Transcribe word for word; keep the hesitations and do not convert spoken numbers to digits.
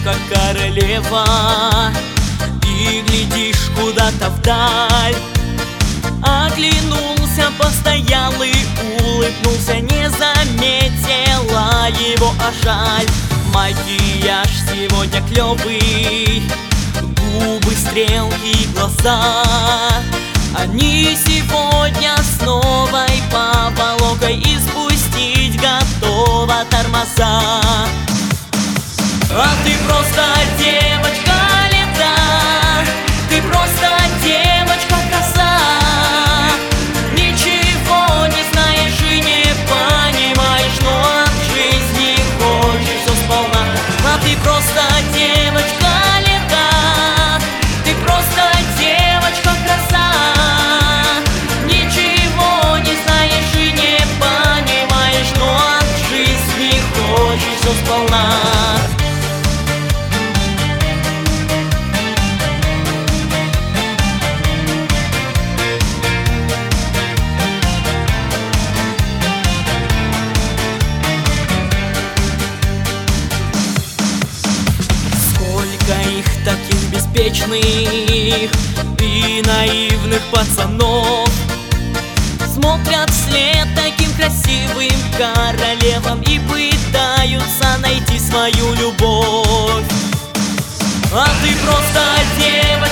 как королева, и глядишь куда-то вдаль. Оглянулся, постоял и улыбнулся, не заметила его, а жаль. Макияж сегодня клёвый, губы, стрелки, глаза. Они сегодня с новой поволокой, и спустить готова тормоза. А ты просто девочка лета, ты просто девочка-краса. Ничего не знаешь и не понимаешь, но от жизни хочешь всё сполна. А ты просто девочка лета, ты просто девочка-краса. Ничего не знаешь и не понимаешь, но от жизни хочешь всё сполна. Их таких беспечных и наивных пацанов смотрят вслед таким красивым королевам и пытаются найти свою любовь. А ты просто девочка